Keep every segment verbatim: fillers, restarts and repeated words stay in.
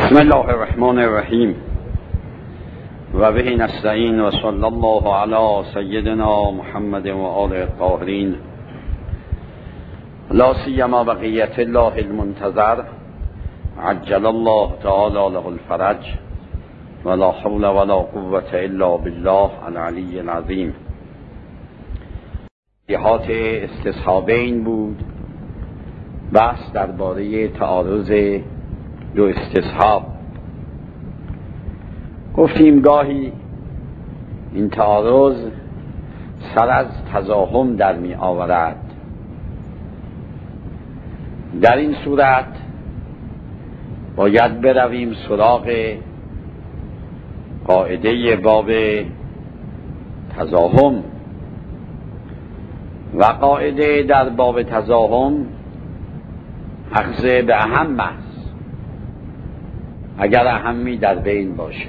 بسم الله الرحمن الرحیم و به نستعین و صلی الله علی سیدنا محمد و آله الطاهرین لا سیما بقیت الله المنتظر عجل الله تعالی له الفرج ولا حول ولا قوة الا بالله العلی العظیم. جهات استصحابین بود، بحث درباره تعارض دو استصحاب. گفتیم گاهی این تعارض سر از تزاحم در می آورد. در این صورت باید برویم سراغ قاعده باب تزاحم، و قاعده در باب تزاحم اخذ به اهم است اگر اهمی در بین باشه،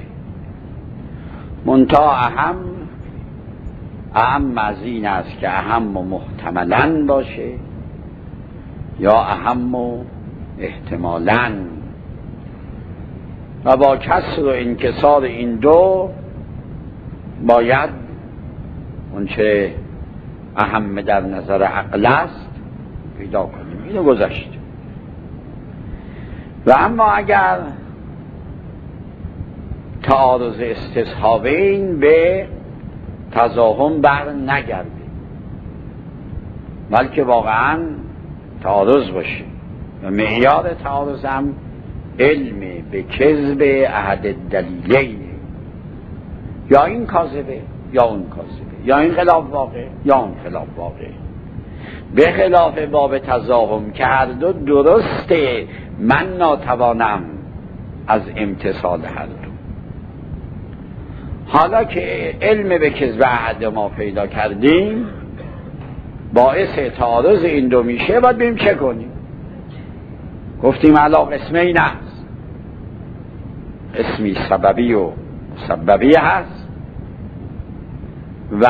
منتها اهم اهم از این است که اهم و محتملاً باشه یا اهم و احتمالاً، و با کسر و انکسار این دو باید اونچه اهم در نظر عقل است پیدا کنیم. اینو گذشت. و اما اگر تعارض استصحابین به تزاحم بر نگرده بلکه واقعا تعارض باشه و معیار تعارض هم علم به کذب احد الدلیلین، یا این کاذبه یا اون کاذبه، یا این خلاف واقع یا اون خلاف واقع، به خلاف باب تزاحم که هر دو درسته، من ناتوانم از امتصال هر دو. حالا که علم به کذب احد ما پیدا کردیم، باعث تعارض این دو میشه، باید ببینیم چه کنیم. گفتیم علا قسمین است، قسمی سببی و مسببی هست و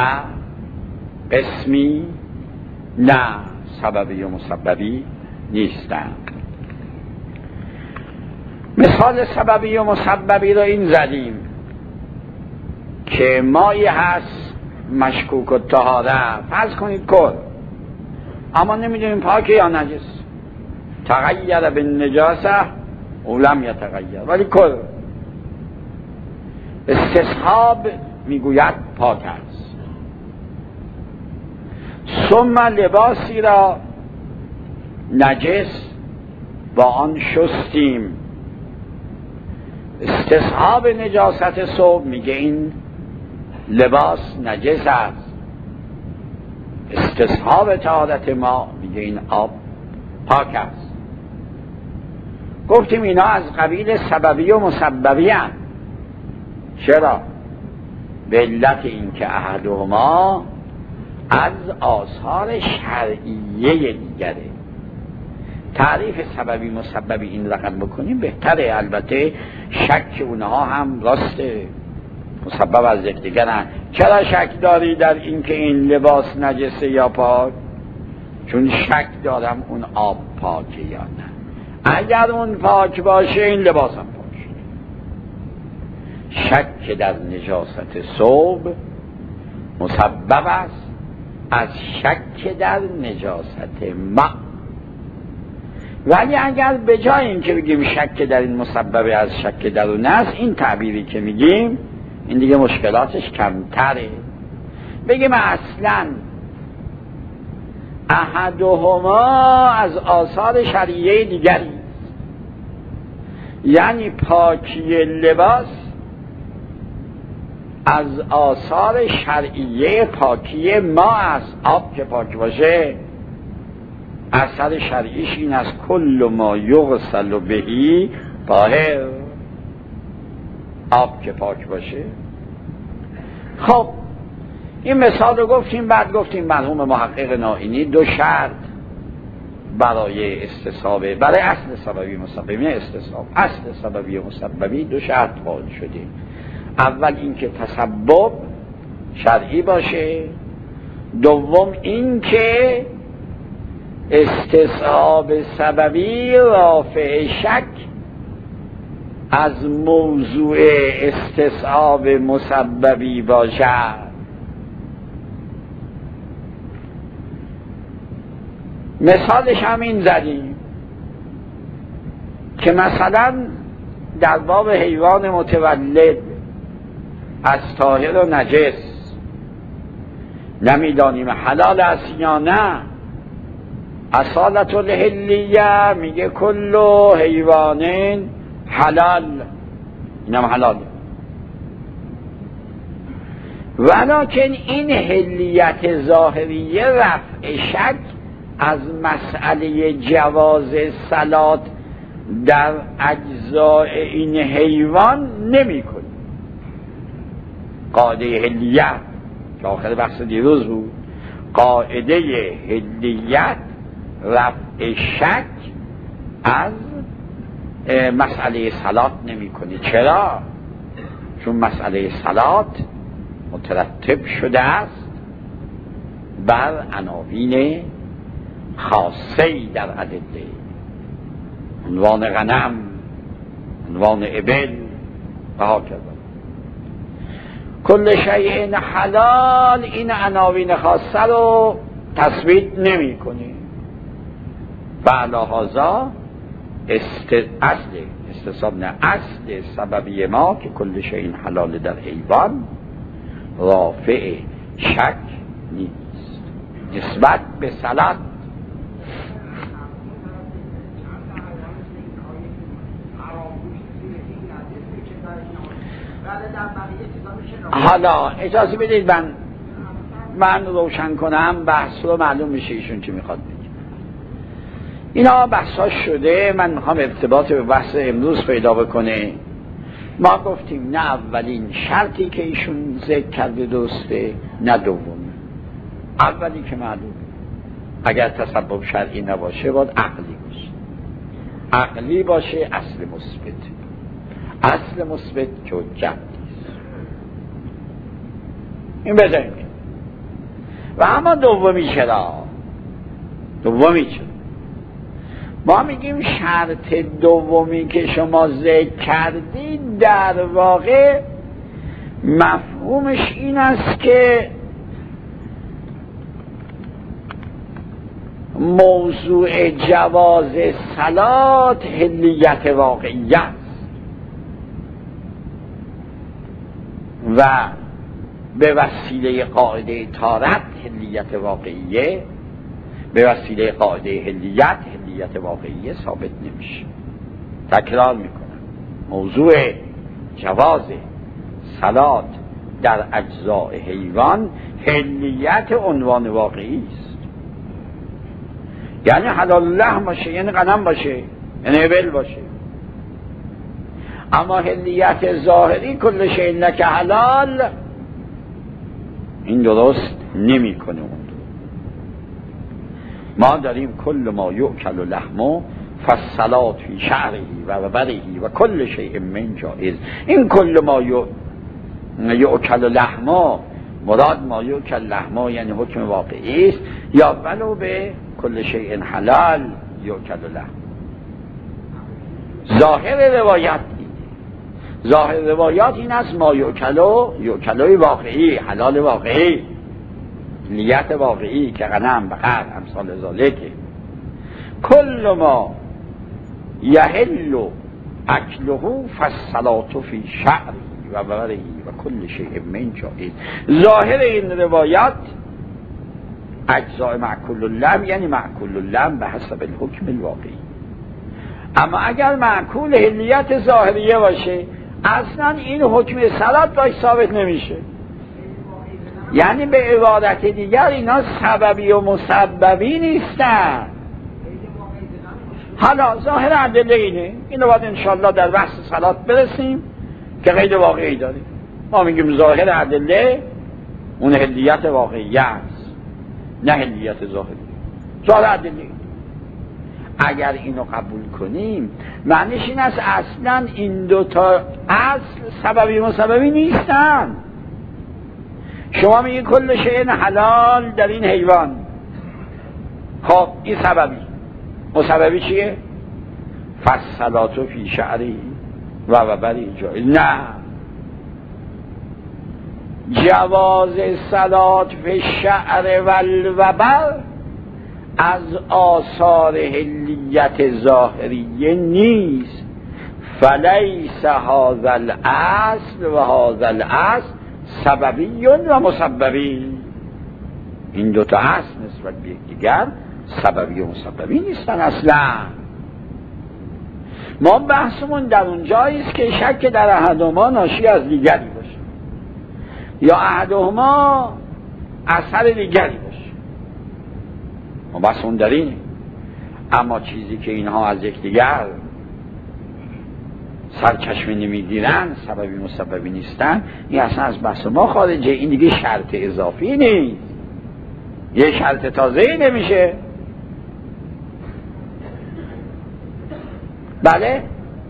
قسمی نه سببی و مسببی نیستند. مثال سببی و مسببی رو این زدیم که مایی هست مشکوک الطهاره، فرض کنید کل، اما نمیدونیم پاکه یا نجس، تغییر بالنجاسه او لم یتغیر، ولی کل استصحاب میگوید پاک است. ثم لباسی را نجس با آن شستیم، استصحاب نجاست ثوب میگه این لباس نجس است، استصحاب طهارت ما میگه این آب پاک است. گفتیم اینا از قبیل سببی و مسببی هستند. چرا؟ به علت این که احدهما از آثار شرعیه دیگره. تعریف سببی مسببی این رقم بکنیم بهتره. البته شک اونها هم راسته، مسبب از یکدیگرن. چرا شک داری در این که این لباس نجسه یا پاک؟ چون شک دارم اون آب پاکه یا نه. اگر اون پاک باشه این لباس هم پاک. شک در نجاست ثوب مسبب است از شک در نجاست ما. ولی اگر به جای این که بگیم شک در این مسبب از شک در اون است، این تعبیری که میگیم این دیگه مشکلاتش کمتره. بگیم اصلا احدهما از آثار شرعیه دیگری است، یعنی پاکی لباس از آثار شرعیه پاکی ما است. آب که پاک باشه اثر شرعیش این است کل ما یغسل بهی طاهر، آب که پاک باشه. خب این مثال رو گفتیم. بعد گفتیم مرحوم محقق نائینی دو شرط برای استصحابه، برای اصل سببی مسببی، نه استصحاب، اصل سببی مسببی دو شرط قائل شده. اول این که تسبب شرعی باشه، دوم این که استصحاب سببی رافع شک از موضوع استصحاب مسببی باشد. مثالش همین زدیم که مثلا در باب حیوان متولد از طاهر و نجس نمیدانیم حلال است یا نه. اصالت الحلیه میگه کل حیوان حلال، اینم حلاله. ولکن این حلیت ظاهریه رفع شک از مسئله جواز صلات در اجزاء این حیوان نمی کنی. قاعده حلیت که آخر بحث دیروز بود، قاعده حلیت رفع شک از مسئله صلات نمی کنی. چرا؟ چون مسئله صلات مترتب شده است بر عناوین خاصه‌ای در ادله، عنوان غنم، عنوان ابل و هاکذا. کل شیء حلال این عناوین خاصه رو تثبیت نمی کنی. فعلا هذا است اصل استصحاب نه اصل سببی ما که کل شیء حلال در حیوان رافع شک نیست نسبت به صلات. حالا اجازه بدید من من روشن کنم بحث رو، معلوم میشه ایشون چی میخواد بگه. اینا بحثاش شده، من میخوام ارتباط به بحث امروز پیدا بکنه. ما گفتیم نه اولین شرطی که ایشون ذکر کرده درسته، نه دومی. اولی که معلومه اگر تسبب شرعی نباشه باید عقلی باشه. عقلی باشه اصل مثبت، اصل مثبت که حجت این بذاریم. و اما دومی چرا؟ دومی چرا؟ ما میگیم شرط دومی که شما ذکر کردید در واقع مفهومش این است که موضوع جواز صلات حلیت واقعی است و به وسیله قاعده طهارت حلیت واقعیه، به وسیله قاعده حلیت حلیت واقعیه ثابت نمیشه. تکرار میکنم، موضوع جواز صلات در اجزاء حیوان حلیت عنوان واقعی است. یعنی حلال لحم باشه، یعنی غنم باشه، یعنی ابل باشه. اما حلیت ظاهری کل شیء لک حلال این درست نمی کنه. اون ما داریم کل ما یؤکل لحمه فالصلاة فی شعره و بره و کل شیء من جائز. این کل ما یؤکل لحمه مراد ما یؤکل لحمه یعنی حکم واقعی است، یا ولو به کل شیء حلال یؤکل لحم. ظاهر روایت ظاهر روایات این است ما یؤکلو یؤکلوی واقعی، حلال واقعی، نیت واقعی که غنم بقر امثال ذالکه. کل ما یحل اکله فالصلاة فی شعره و بره و کل شیء من جائز. ظاهر این روایات اجزاء معکول اللحم یعنی معکول اللحم به حسب الحکم الواقعی. اما اگر معکول حلیت ظاهریه باشه اصلا این حکم صلات باش ثابت نمیشه. یعنی به عبارت دیگر اینا سببی و مسببی نیستن. حالا ظاهر ادله اینه، اینو باید انشالله در بحث صلات برسیم که قید واقعی داریم. ما میگیم ظاهر ادله اون حلیت واقعی است، نه حلیت ظاهری. ظاهر ادله اگر اینو قبول کنیم معنیش این است اصلا این دوتا اصل سببی مسببی نیستن. شما میگی کل شیء حلال در این حیوان، خب این سببی، مسببی چیه؟ فالصلاة فی شعره و و بری جای نه، جواز صلات فی شعر والوبر از آثار حلیت ظاهریه نیست. فلیس هذا الاصل و هذا الاصل سببی و مسببی. این دوتا اصل نسبت به یکدیگر سببی و مسببی نیستن اصلا. ما بحثمون در اون جایی است که شک در احدهما ناشی از دیگری باشه یا احدهما اثر دیگری باشه، ما بحثمون در اینه. اما چیزی که اینها از یکدیگر سرچشمه نمیگیرن، سببی مسببی نیستن، این اصلا از بحث ما خارجه. این دیگه شرط اضافی نیست، یه شرط تازه‌ای نمیشه. بله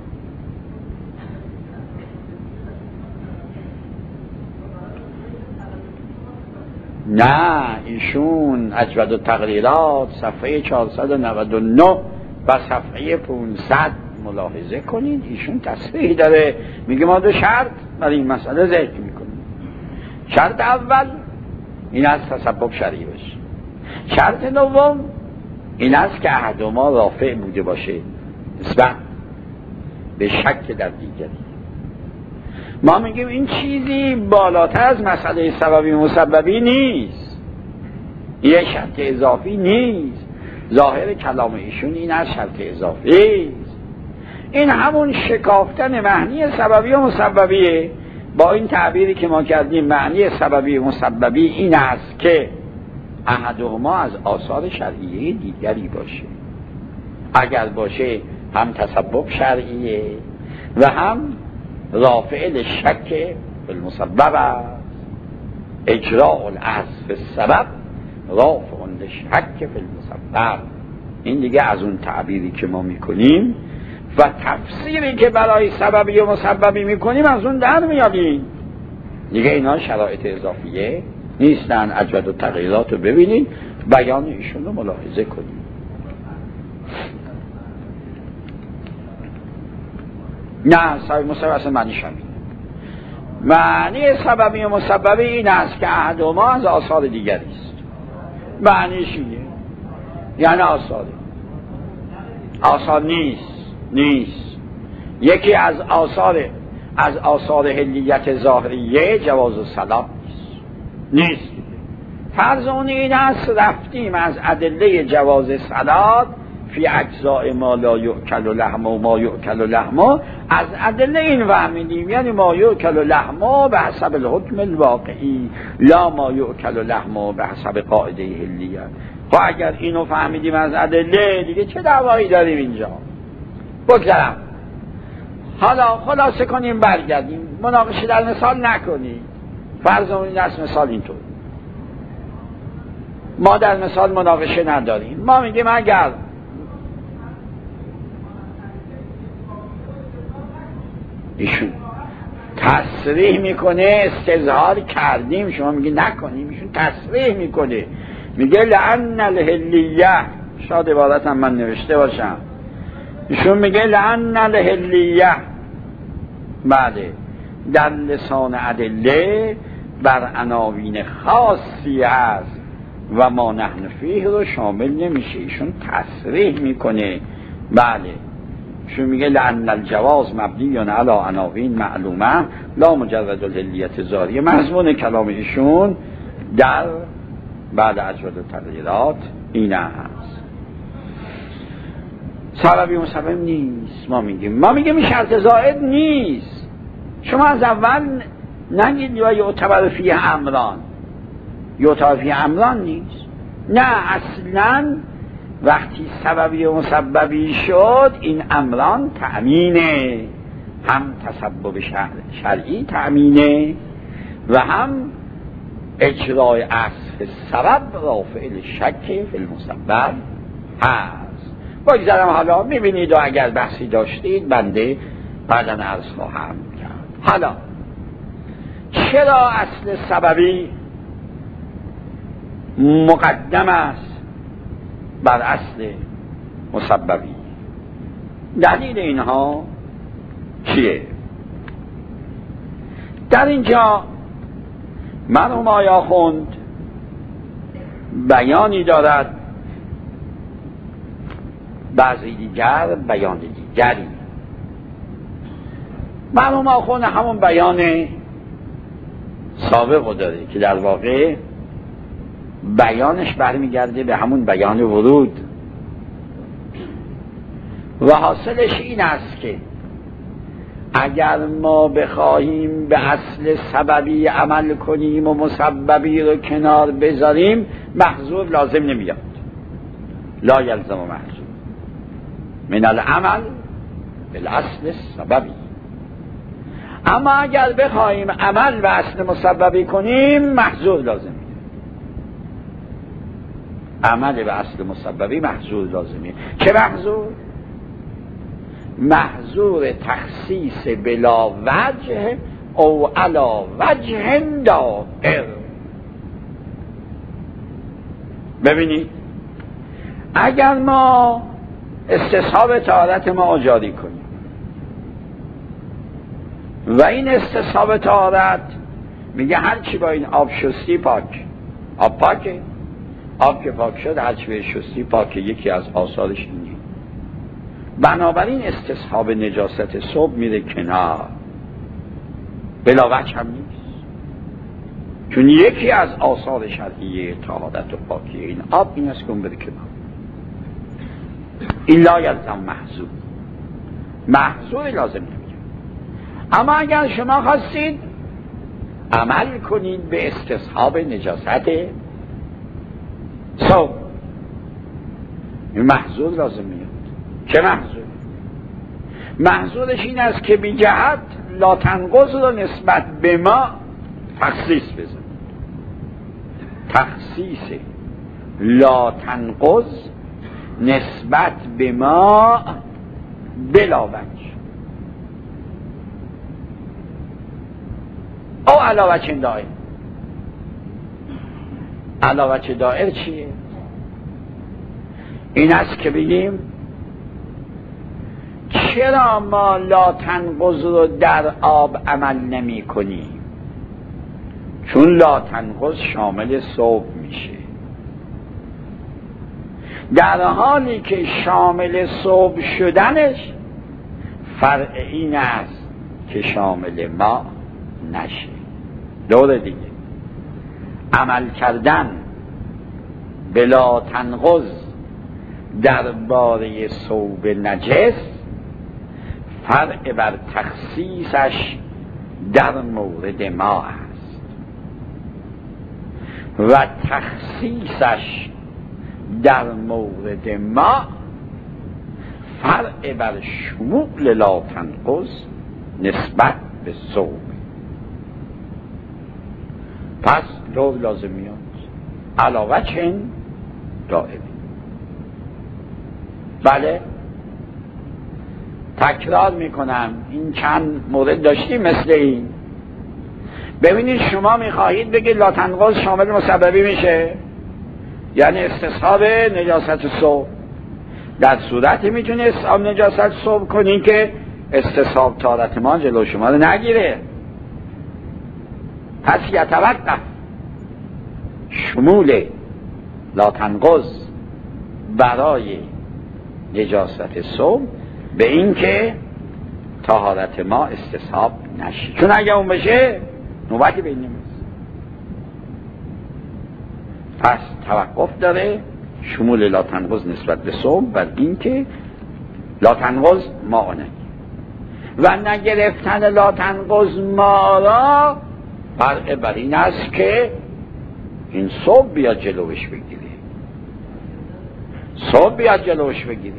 نه، ایشون اجود التقریرات صفحه چهارصد و نود و نه و صفحه پانصد ملاحظه کنید، ایشون تصریح داره، میگه ما دو شرط برای این مسئله ذکر میکنیم. شرط اول این است تسبب شرعی باشه. شرط دوم این است که احدهما رافع بوده باشه نسبت به شک در دیگری. ما میگیم این چیزی بالاتر از مسئله سببی مسببی نیست، یه شرط اضافی نیست. ظاهر کلام ایشون این است شرط اضافی است. این همون شکافتن معنی سببی و مسببیه. با این تعبیری که ما کردیم معنی سببی و مسببی این است که احدهما از آثار شرعیه دیگری باشه. اگر باشه هم تسبب شرعیه و هم رافع للشک فی المسبب است. اجراء الاصل فی السبب رافع للشک فی المسبب. این دیگه از اون تعبیری که ما میکنیم و تفسیری که برای سببی و مسببی میکنیم از اون در میادیم دیگه. اینا شرایط اضافیه نیستن. اجود التغییرات رو ببینید، بیان ایشون رو ملاحظه کنید. نه، سبب مسبب اصلا معنیش همین. معنی سببی و مسببی این است که احدهما از آثار دیگری است. معنیش اینه، یعنی آثاره آثار نیست نیست یکی از آثار از آثار حلیت ظاهریه جواز الصلاة نیست نیست. فرض اون این است رفتیم از ادله جواز صلاة فی اجزاء ما لا یؤکل لحم و ما یؤکل لحم، از ادله این فهمیدیم یعنی ما یؤکل لحم به حسب الحکم الواقعی لا ما یؤکل لحم به حسب قاعده حلیه. خب اگر اینو فهمیدیم از ادله دیگه چه دعوایی داریم اینجا؟ بگذارم حالا خلاصه کنیم برگردیم، مناقشه در مثال نکنیم. فرض اون است مثال اینطور، ما در مثال مناقشه نداریم. ما میگیم اگر ایشون تصریح میکنه استظهار کردیم، شما میگی نکنیم، ایشون تصریح میکنه میگه لعن الحلیه، شاید عبارتم من نوشته باشم، ایشون میگه لعن الحلیه بله در لسان ادله بر عناوین خاصی است و ما نحن فیه رو شامل نمیشه. ایشون تصریح میکنه بله، ایشون میگه لعن الجواز مبنی علی عناوین معلومه لا مجرد الحلیت ظاهریه. مضمون کلام ایشون در بعد اجود التغییرات این است. سببی مسبب نیست. ما میگیم ما میگیم این شرط زائد نیست. شما از اول نگید یا یعتبر فیه امران، یعتبر فیه امران نیست. نه، اصلا وقتی سببی و مسببی شد این امران تأمینه، هم تسبب شرعی تأمینه و هم اجرای اصل سبب رافع للشک فی المسبب هست. بگذارم حالا میبینید و اگر بحثی داشتید بنده بعداً عرض خواهم کرد. حالا چرا اصل سببی مقدم است بر اصل مسببی؟ دلیل اینها چیه؟ در اینجا مرحوم آیا خوند بیانی دارد، بعضی دیگر بیان دیگری. مرحوم آخوند همون بیان سابق داره که در واقع بیانش برمیگرده به همون بیان ورود و حاصلش این است که اگر ما بخواهیم به اصل سببی عمل کنیم و مسببی رو کنار بذاریم محظور لازم نمیاد. لا یلزم محظور من العمل بالاصل سببی. اما اگر بخواهیم عمل به اصل مسببی کنیم محظور لازم میاد. عمل به اصل مسببی محظور لازمیه. چه محظور؟ محظور تخصیص بلا وجه او علا وجه دائر. ببینید اگر ما استصحاب طهارت ما جاری کنیم و این استصحاب طهارت میگه هرچی با این آب شستی پاک، آب پاکه، آب که پاک شد هرچی به شستی پاکه، یکی از آثارش اینه. بنابراین استصحاب نجاست صبح میره کنار، بلا وجه هم نیست، چون یکی از آثار شرعیه طهارت و پاکی این آب این است که اون بره کنار. این لا یلزم محظور، محظور لازم نمیاد. اما اگر شما خواستید عمل کنید به استصحاب نجاست صبح، این محظور لازم میاد. چه محظور؟ محظورش این است که بی جهت لا تنقض رو نسبت به ما تخصیص بزن. تخصیص لا تنقض نسبت به ما بلا وجه او علا وجه دائر. علا وجه دائر چیه؟ این است که بگیم چرا ما لا تنقض رو در آب عمل نمی کنیم؟ چون لا تنقض شامل صوب میشه، در حالی که شامل صوب شدنش فرع این است که شامل ما نشه. دور دیگه عمل کردن بلا تنقض در باره صوب نجس فرع بر تخصیصش در مورد ما است و تخصیصش در مورد ما فرع بر شمول لا تنقض نسبت به صوب. پس دور لازم میاد علاوه چن دائمی. بله تکرار میکنم، این چند مورد داشتیم مثل این. ببینید شما میخواهید بگید لا تنقض شامل مسببی میشه، یعنی استصحاب نجاست صوب. در صورتی میتونی استصحاب نجاست صوب کنین که استصحاب طهارت ما جلو شما رو نگیره. پس یتوقف شمول لا تنقض برای نجاست صوب به این که طهارت ما استصحاب نشه، چون اگه اون بشه نوبتی به این نمیرسه. پس توقف داره شمول لا تنقض نسبت به صوب بر این که لا تنقض ما نگیر و نگرفتن لا تنقض ما را فرع بر این است که این صوب بیاد جلوش بگیره، صوب بیاد جلوش بگیره.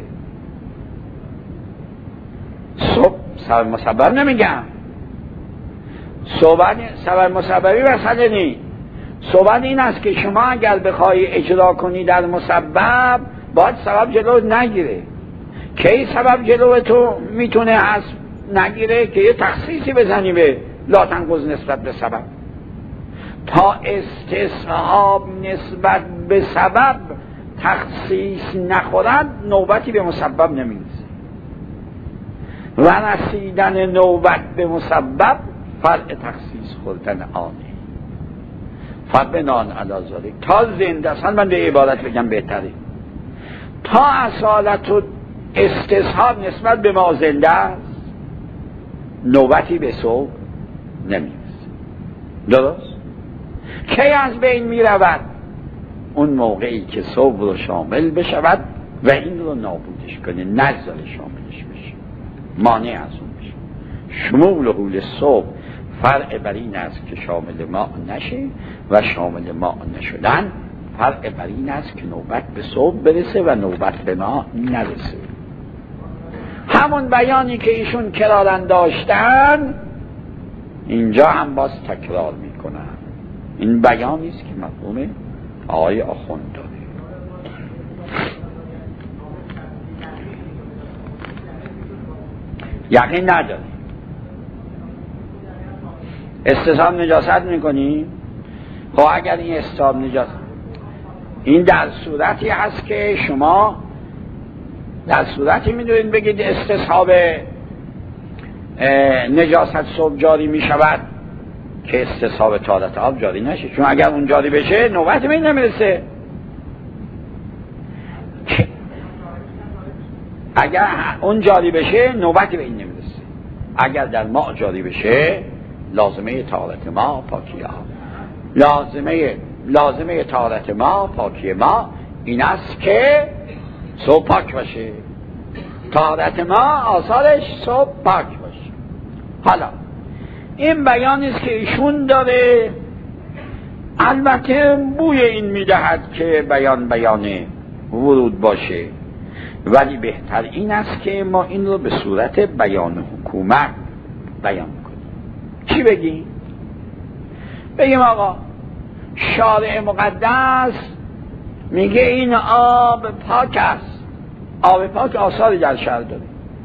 صوب سبب مسبب نمیگم، صوبت سبب مسببی مسئله نی. صوبت این است که شما اگر بخوای اجرا کنی در مسبب باید سبب جلو نگیره. کی سبب جلو تو میتونه از نگیره که یه تخصیصی بزنی به لا تنقض نسبت به سبب. تا استصحاب نسبت به سبب تخصیص نخورد نوبتی به مسبب نمیرسه. و رسیدن نوبت به مسبب فرع تخصیص خوردن آنه. فبنان علی ذالک تا زنده است. من به عبارت بگم بهتره، تا اصالت و استصحاب نسبت به ما زنده است، نوبتی به صبح نمیرسه. درست؟ کی از بین میرود؟ اون موقعی که صبح رو شامل بشود و این رو نابودش کنه، نگذاره شاملش بشه، مانع از اون بشه. شمول و حول صبح فرع بر این است که شامل ما نشه و شامل ما نشدن فرع بر این است که نوبت به صبح برسه و نوبت به ما نرسه. همون بیانی که ایشون کرارن داشتن اینجا هم باز تکرار میکنن. این بیانی است که مفهوم آقای آخوند داره. یقین نداره. استصحاب نجاست میکنی؟ خب اگر این استصحاب نجاست، این در صورتی هست که شما در صورتی میدونید بگید استصحاب نجاست صبح جاری میشود که استصحاب طهارت آب جاری نشه، چون اگر اون جاری بشه نوبت به این نمیرسه. اگر اون جاری بشه نوبت به این نمیرسه. اگر در ما جاری بشه لازمه طهارت ما پاکی ها، لازمه لازمه طهارت ما پاکی ما این است که صبح پاک باشه، طهارت ما آثارش صبح پاک باشه. حالا این بیانی است که ایشون داره، البته بوی این میدهد که بیان بیان ورود باشه، ولی بهتر این است که ما این رو به صورت بیان حکومت بیان کنیم. چی بگیم؟ بگیم آقا شارع مقدس میگه این آب پاک است، آب پاک آثاری در شرع داره،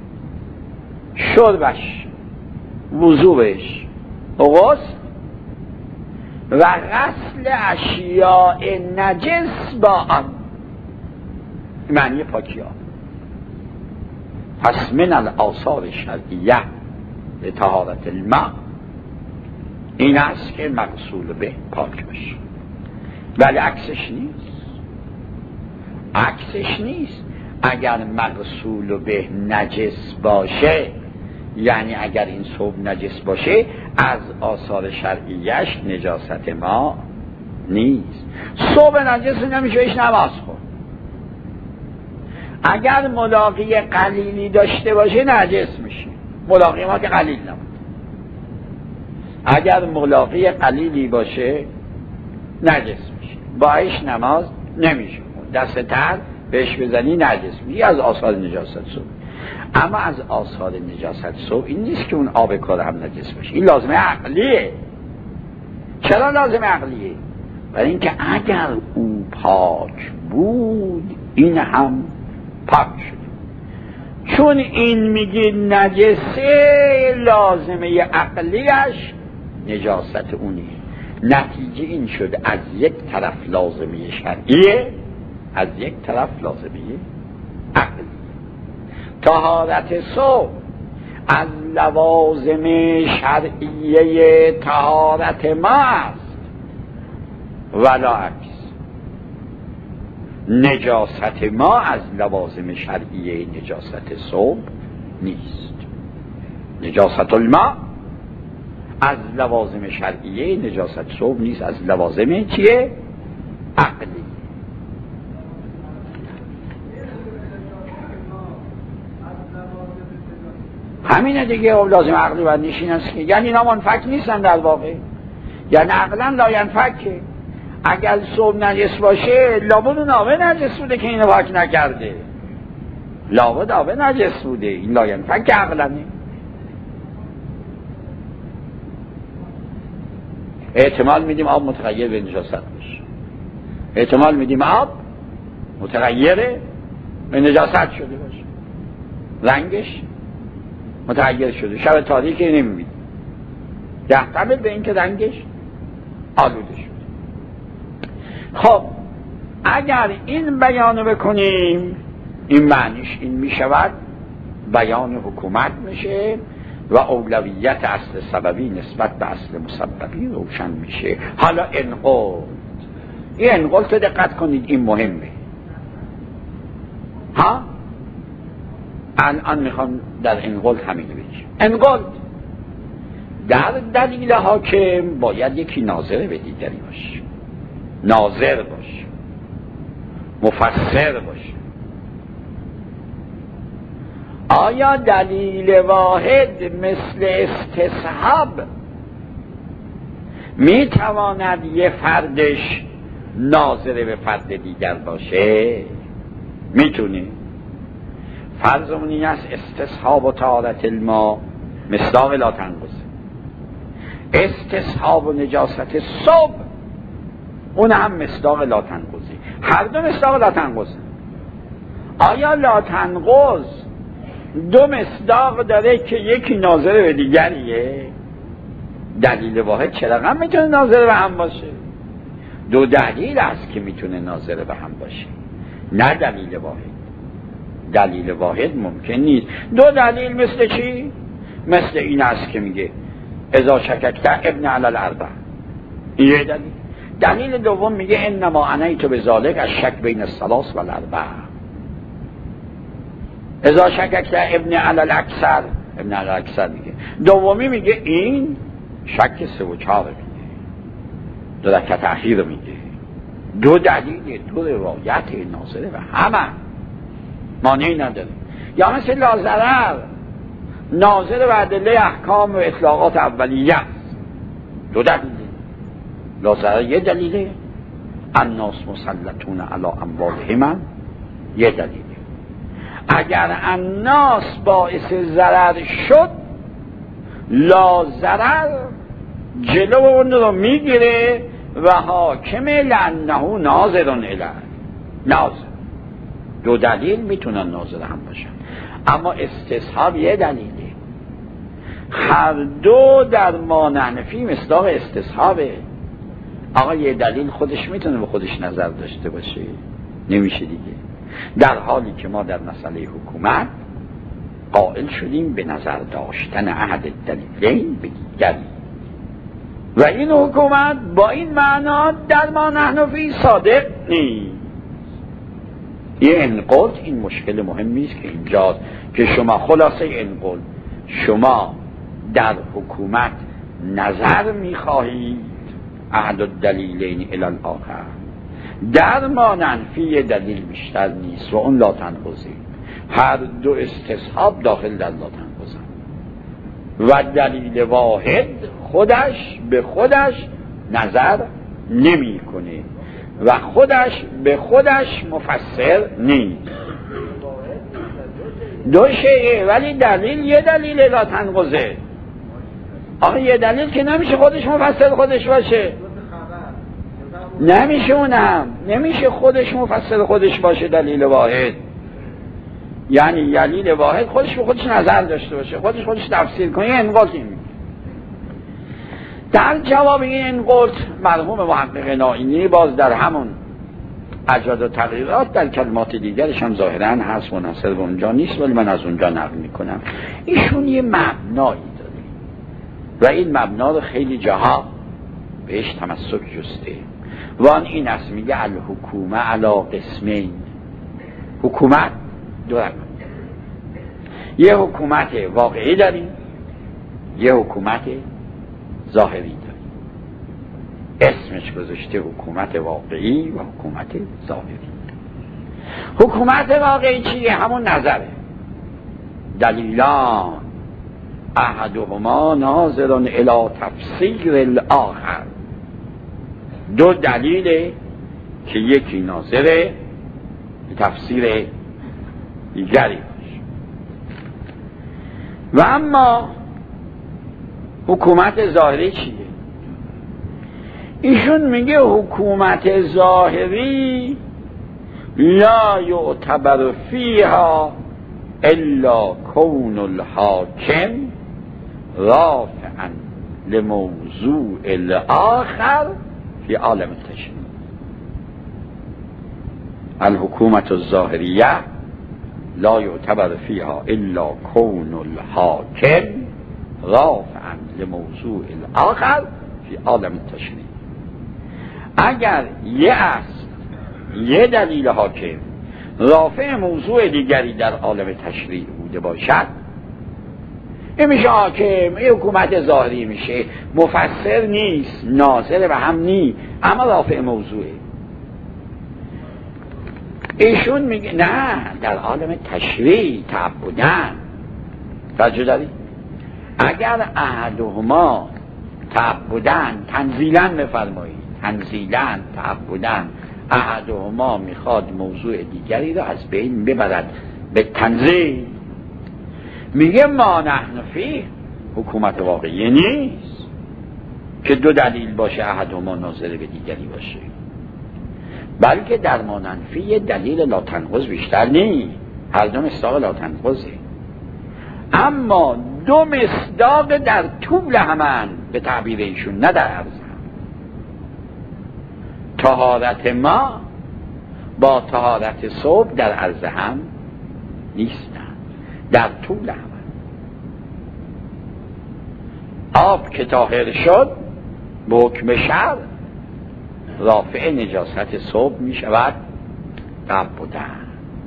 شربش، وضوبش، غسل و غسل اشیاء نجس با آن، معنی پاکی ها. پس من الاثار شرعیه به طهارت الماء این است که مغسول به پاک باشه، ولی عکسش نیست. عکسش نیست. اگر مغسول به نجس باشه، یعنی اگر این صوب نجس باشه، از آثار شرعیش نجاست ما نیست. صوب نجس نمیشه ایش نماز خون. اگر ملاقی قلیلی داشته باشه نجس میشه. ملاقی ما که قلیل نمود. اگر ملاقی قلیلی باشه نجس میشه، با ایش نماز نمیشه. دست تر بهش بزنی نجس میشه، از آثار نجاست صوب. اما از آثار نجاست صوب این نیست که اون آب کار هم نجس باشه. این لازمه عقلیه. چرا لازمه عقلیه؟ برای اینکه اگر او پاک بود این هم پاک شد. چون این میگه نجسه، لازمه عقلیش نجاست اونه. نتیجه این شد از یک طرف لازمه شرعیه، از یک طرف لازمه عقلی. طهارت صبح از لوازم شرعیه طهارت ما است، ولا عکس. نجاست ما از لوازم شرعیه نجاست صبح نیست. نجاست الماء از لوازم شرعیه نجاست صبح نیست، از لوازم چیه؟ عقلی. همینه دیگه. لازم عقلی و نشین است که یعنی اینا منفک نیستن در واقع، یعنی عقلا لا ینفکه. اگر صبح نجس باشه لابد اون آبه نجس بوده که اینو پاک نکرده، لابد آبه نجس بوده. این لا ینفک عقلانه. احتمال میدیم آب متغیر به نجاست باشه، احتمال میدیم آب متغیر به نجاست شده باشه، رنگش متغیر شده، شب تاریکی نمیبینی، یحتمل به این که رنگش آلوده شده. خب اگر این بیانو بکنیم این معنیش این میشود بیان حکومت میشه و اولویت اصل سببی نسبت به اصل مسببی روشن میشه. حالا انقلت، این انقلت رو دقت کنید، این مهمه. ها الان میخوام در انقلت همین بگم. انقلت در دلیل حاکم باید یکی ناظر به دیگری باشه، ناظر باشه، مفسر باشه. آیا دلیل واحد مثل استصحاب میتواند یه فردش ناظر به فرد دیگر باشه؟ میتونه. فرضمون این است استصحاب و طهارت الماء مصداق لا تنقض، استصحاب و نجاست صبح اون هم مصداق لا تنقضی، هر دو مصداق لا تنقض. آیا لا تنقض دو مصداق داره که یکی ناظر به دیگریه؟ دلیل واحد چه رقم میتونه ناظر به هم باشه؟ دو دلیل است که میتونه ناظر به هم باشه، نه دلیل واحد. دلیل واحد ممکن نیست. دو دلیل مثل چی؟ مثل این است که میگه اذا شککت ابن علی الاربع، این یه دلیل. دلیل دوم میگه انما عنیت بذالک از شک بین الثلاث و الاربع. اذا شککت ابن علی الاکثر، ابن علی الاکثر میگه. دومی میگه این شک سه و چهار میگه، دو رکعت اخیر میگه. دو دلیل، دو روایت ناظره و همه مانعی نداره. یا مثل لاضرر ناظر و ادله احکام و اطلاقات اولیه است، دو دلیل. لاضرر یه دلیله، الناس مسلطون علی اموالهم یه دلیله. اگر الناس باعث ضرر شد، لاضرر جلو اون رو میگیره و حاکم لانه ناظر الیه، ناظر. دو دلیل میتونن ناظر هم باشن، اما استصحاب یه دلیله. هر دو در ما نحنفی مصداق استصحابه. آقا یه دلیل خودش میتونه به خودش نظر داشته باشه؟ نمیشه دیگه. در حالی که ما در مسئله حکومت قائل شدیم به نظر داشتن احد دلیلین به دیگری، و این حکومت با این معنا در ما نحنفی صادق نیست. این انقلت این مشکل مهمی است که اینجاست که شما خلاصه انقلت، شما در حکومت نظر میخواهید احد الدلیلین الی الاخر، در ما ننفی دلیل بیشتر نیست و اون لا تنقضی. هر دو استصحاب داخل در لا تنقضی و دلیل واحد خودش به خودش نظر نمی کنه و خودش به خودش مفسر نیست. دو شیعه ولی دلیل یه دلیل لا تنقضه. آخه یه دلیل که نمیشه خودش مفسر خودش باشه، نمیشه اونم نمیشه خودش مفسر خودش باشه. دلیل واحد یعنی دلیل واحد خودش به خودش نظر داشته باشه، خودش خودش تفسیر کنه. این انقلت این در جواب این انقلت مرحوم محقق نائینی باز در همون اجزا و تغییرات در کلمات دیگرش هم ظاهرا هست، منحصر به اونجا نیست ولی من از اونجا نقل میکنم. ایشون یه مبنایی داره و این مبنا رو خیلی جاها بهش تمسک جسته و آن این است، میگه الحکومه علی قسمین. حکومت دو رقم، یه حکومت واقعی داریم، یه حکومت ظاهری داریم. اسمش گذاشته حکومت واقعی و حکومت ظاهری. حکومت واقعی چیه؟ همون نظره. دلیلان احدهما ناظر الی تفسیر الاخر. دو دلیله که یکی ناظره به تفسیر دیگری باشه. و اما حکومت ظاهری چیه؟ ایشون میگه حکومت ظاهری لا یعتبر فیها الا کون الحاکم رافعا لموضوع الاخر فی عالم التشریع. الحکومت الظاهریه لا یعتبر فیها الا کون الحاکم رافعا لموضوع الاخر فی عالم التشریع. اگر یه اصل، یه دلیل حاکم رافع موضوع دیگری در عالم تشریع بوده باشد، این میشه حاکم، این حکومت ظاهری میشه، مفسر نیست، ناظر و هم نی، اما رافع موضوعه. ایشون میگه نه، در عالم تشریع تعبدن. توجه داری؟ اگر احدهما تعبدن، تنزیلن بفرمایید، تنزیلن تعبدن، احدهما میخواد موضوع دیگری رو از بین ببرد به تنزیل، میگه ما نحن فیه حکومت واقعی نیست که دو دلیل باشه احدهما ناظر به دیگری باشه، بلکه در ما ننفی یه دلیل لا تنقض بیشتر نیست، هر دو مصداق لا تنقضه، اما دو مصداق در طول همن به تعبیر ایشون، نه در عرض هم. طهارت ما با طهارت صبح در عرض هم نیستن، در طول همن. آب که طاهر شد به حکم شرع رافع نجاست صبح می شود تعبدن.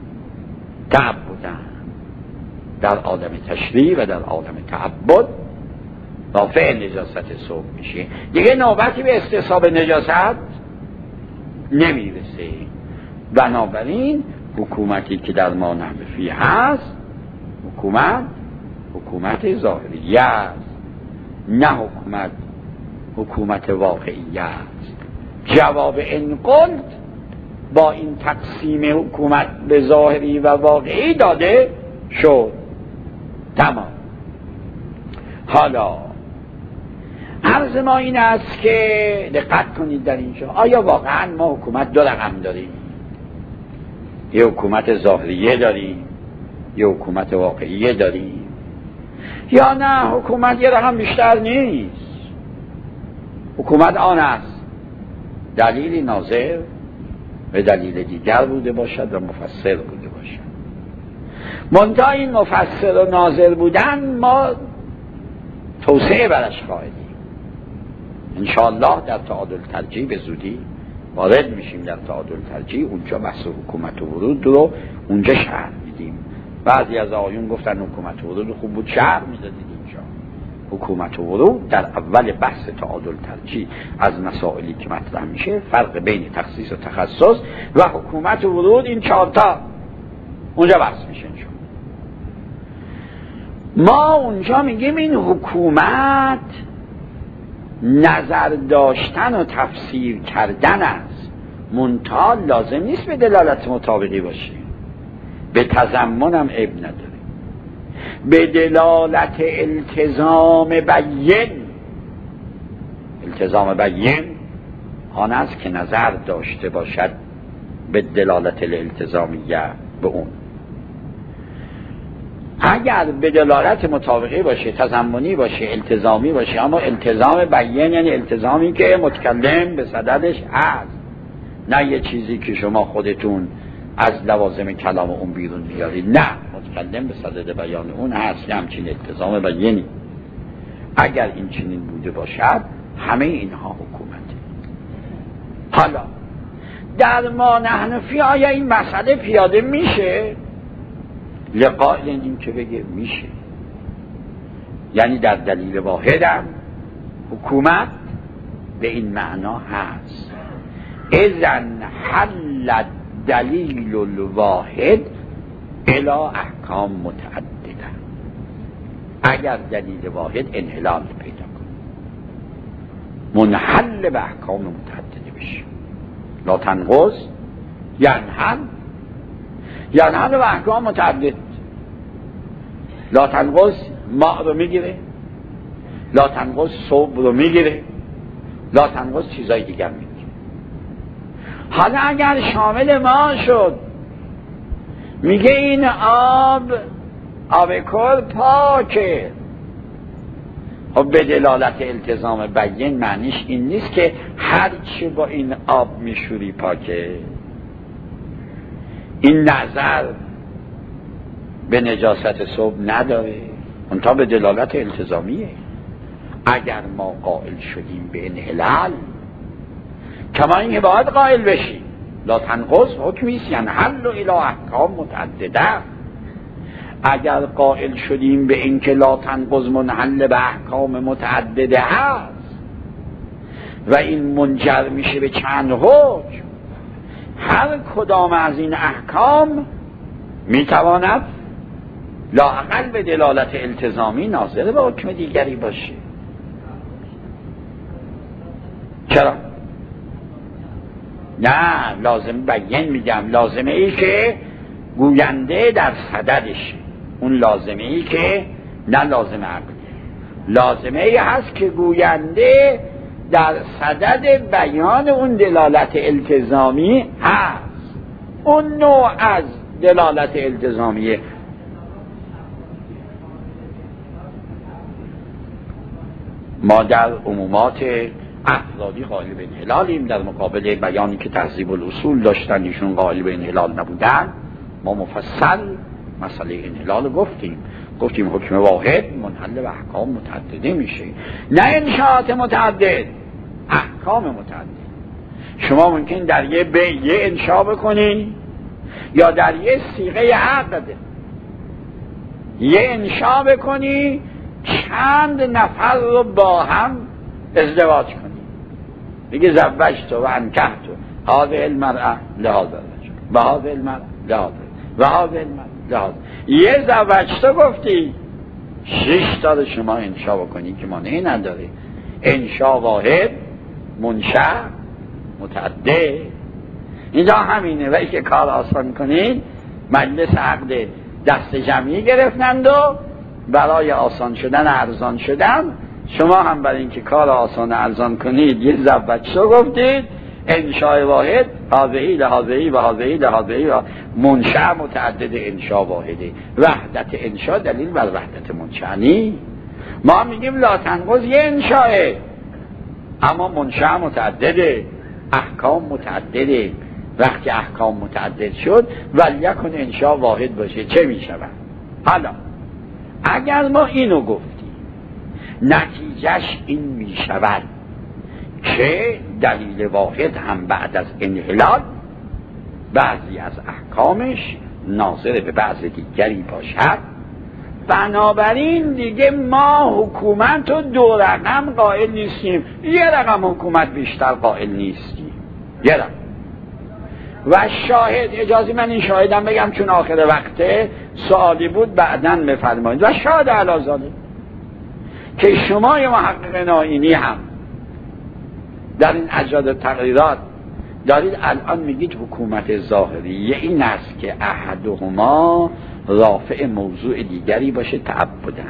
تعبدن در عالم تشریع و در عالم تعبد رافع نجاست صبح میشه، دیگه نوبتی به استصحاب نجاست نمیرسه. بنابراین حکومتی که در ما نحوی هست حکومت حکومت ظاهریه است، نه حکومت حکومت واقعیه است. جواب این قلت با این تقسیم حکومت به ظاهری و واقعی داده شد. تمام. حالا عرض ما این است که دقت کنید در اینجا، آیا واقعا ما حکومت دو رقم داریم؟ یه حکومت ظاهریه داریم، یه حکومت واقعیه داریم، یا نه حکومت یه رقم بیشتر نیست؟ حکومت آن است دلیلی ناظر به دلیل دیگر بوده باشد و مفسر بوده باشد. منتها این مفسر و ناظر بودن ما توسعه برش خواهدیم انشاءالله. در تعادل ترجیح به زودی وارد میشیم، در تعادل ترجیح اونجا بحث حکومت و ورود رو اونجا شرح میدیم. بعضی از آقایون گفتن حکومت و ورود خوب بود شرح میدادید اینجا. حکومت و ورود در اول بحث تعادل ترجیح از مسائلی که مطرح میشه، فرق بین تخصیص و تخصص و حکومت و ورود، این چهارتا اونجا بحث میشه. ما اونجا میگیم این حکومت نظر داشتن و تفسیر کردن است، منتها لازم نیست به دلالت مطابقی باشه، به تضمن هم عیب نداره، به دلالت التزام بین. التزام بین آن است که نظر داشته باشد به دلالت الالتزامیه به اون. اگر به دلالت مطابقی باشه، تضمنی باشه، التزامی باشه، اما التزام بیان یعنی التزامی که متکلم به صددش هست، نه یه چیزی که شما خودتون از لوازم کلام اون بیرون بیارید، نه، متکلم به صدد بیان اون هست، همچین التزام بیانی. اگر این چنین بوده باشد همه اینها حکومته. حالا در ما نحن فی آیا این مسئله پیاده میشه؟ لقائل این که بگه میشه، یعنی در دلیل واحدم حکومت به این معنا هست. اذن حل دلیل الواحد الى احکام متعدده. اگر دلیل واحد انحلال پیدا کنه، منحل به احکام متعدده بشه، لا تنقض ینحل ینحل به احکام متعدد. لا تنقض ماء رو میگیره، لا تنقض صوب رو میگیره، لا تنقض چیزای دیگر میگیره. حالا اگر شامل ما شد، میگه این آب آب کل پاکه، خب به دلالت التزام بیان معنیش این نیست که هر چی با این آب میشوری پاکه. این نظر به نجاست صبح نداره، منتها به دلالت التزامیه. اگر ما قائل شدیم به انحلال، کما اینکه باید قائل بشیم لا تنقض حکمیست یعنی حل و الی احکام متعدده، اگر قائل شدیم به اینکه لا تنقض منحل به احکام متعدده هست و این منجر میشه به چند حکم، هر کدام از این احکام میتواند لااقل به دلالت التزامی ناظر به حکم دیگری باشه. چرا؟ نه، لازم بیان میگم، لازمه ای که گوینده در صددش، اون لازمه ای که نه لازمه عقلی، لازمه ای هست که گوینده در صدد بیان اون دلالت التزامی هست. اون نوع از دلالت التزامیه. ما در عمومات افرادی قائل به انحلالیم، در مقابل بیانی که تهذیب الاصول داشتن ایشون قائل به انحلال نبودن. ما مفصل مسئله انحلال گفتیم، گفتیم حکم واحد منحل به احکام متعدده میشه، نه انشاءات متعدد، احکام متعدد. شما ممکن در یه بیع انشاء بکنی یا در یه صیغه عقد یه انشاء بکنی، چند نفر رو با هم ازدواج کنی، بگی زوجت و انکحت هذه المرأة لهذا الرجل و هذه المرأة لهذا و هذه المرأة لهذا. یه زوجت گفتی، شش تا رو شما انشاء بکنی که مانعی نداره. انشاء واحد، منشأ متعدد. اینجا همینه. و ای که کار آسان کنید، مجلس عقد دست جمعی گرفتند و برای آسان شدن ارزان شدن، شما هم برای اینکه کار آسان ارزان کنید یه زوجت گفتید، انشاء واحد هذهی لهذهی و هذهی لهذهی و منشأ متعدد انشاء واحده. وحدت انشاء دلیل بر وحدت منشأ نی. ما میگیم لا تنقض یه انشاءه، اما منشأ متعدده، احکام متعدده. وقتی احکام متعدد شد ولیکن انشاء واحد باشه چه میشود؟ حالا اگر ما اینو گفتیم نتیجهش این میشود که دلیل واحد هم بعد از انحلال بعضی از احکامش ناظر به بعض دیگری باشد، بنابراین دیگه ما حکومت و دو رقم قائل نیستیم، یه رقم حکومت بیشتر قائل نیستیم، یه رقم. و شاهد، اجازه من این شاهدم بگم چون آخر وقته سوالی بود بعداً بفرمایید. و شاهد علازاده که شما یه محقق نائینی هم در این اجزاد تقریرات دارید الان میگید حکومت ظاهریه این است که احدهما رافع موضوع دیگری باشه تعبداً.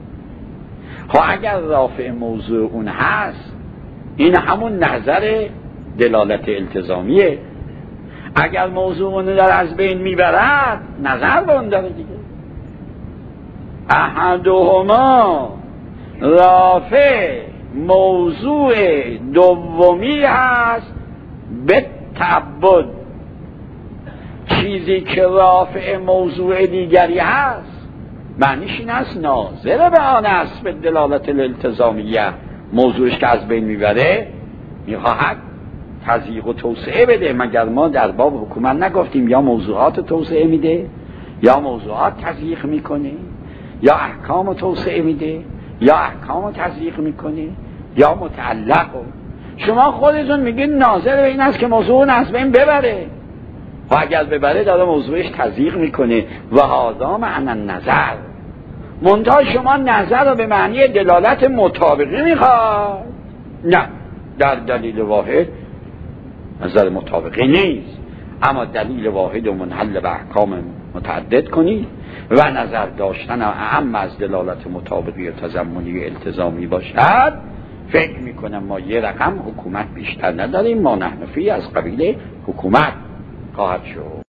خب اگر رافع موضوع اون هست، این همون نظر دلالت التزامیه. اگر موضوع اون در از بین میبرد، نظر به اون داره دیگه. احدهما رافع موضوع دومی هست به تعبد. چیزی که رافع موضوع دیگری هست معنیش این است ناظر به آن است به دلالت الالتزامیه. موضوعش که از بین میبره میخواهد تضییق و توسعه بده. مگر ما در باب حکومت نگفتیم یا موضوعات توسعه میده یا موضوعات تضییق میکنه، یا احکام توسعه میده یا احکام تضییق میکنه یا متعلق. شما خودتون میگین ناظر به این است که موضوع از بین ببره، و اگر ببره داره موضوعش تضییق میکنه. و هذا معنی النظر. منتها شما نظر رو به معنی دلالت مطابقی میخواد. نه، در دلیل واحد نظر مطابقی نیست، اما دلیل واحد و منحل به احکام متعدد کنید و نظر داشتن اهم از دلالت مطابقی و تضمنی و التزامی باشد. فکر میکنم ما یه رقم حکومت بیشتر نداریم، ما نحن فی از قبیل حکومت خواهد شد.